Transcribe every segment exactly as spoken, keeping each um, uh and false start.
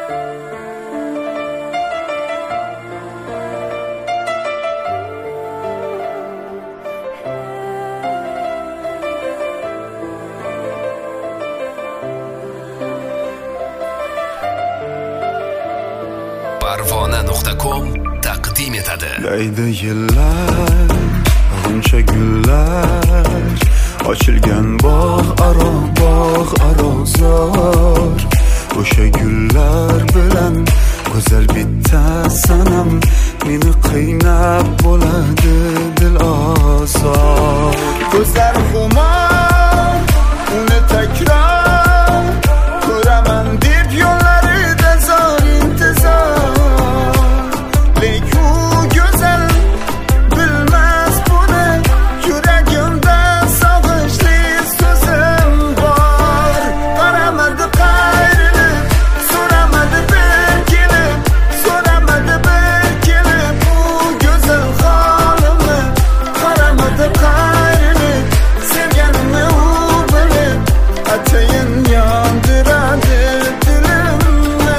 parvona nuqta com taqdim etadi. Laydi yillar, g'uncha gullar, ochilgan bog' aro, bog' aro zor. O'sha gullar bilan go'zal bitta sanam meni qiynab bo'ladi dil osor. Ko'zlar xumor, uni takror ko'raman deb yo'llarida zor intizor. Lek u go'zal bilmas buni, yuragimda sog'inchli so'zim bor. Qaramadi qayrilib, so'ramadi bir kelib, so'ramadi bir kelib u go'zal holimni. Qaramadi qayrilib, sevganimni u bilib, atayin yondiradi dilimni.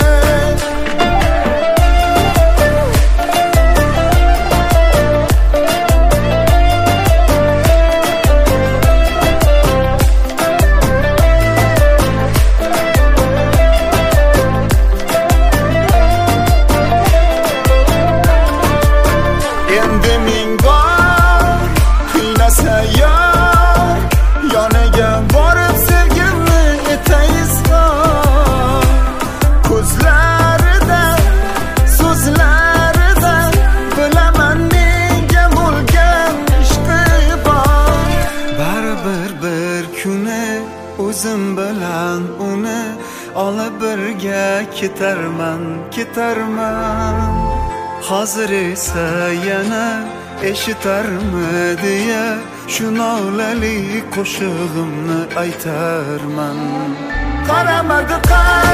Endi ming bor qiynasa yor, yoniga borib sevgimni etayizgor. Ko'zlarida, so'zlarida bilaman menga bo'lgan ishqi bor. Baribir bir kuni o'zim bilan uni olib birga ketarman, ketarman. Hozir esa yana eshitarmi deya shu nolali qo'shig'imni aytarman. Qaramadi qay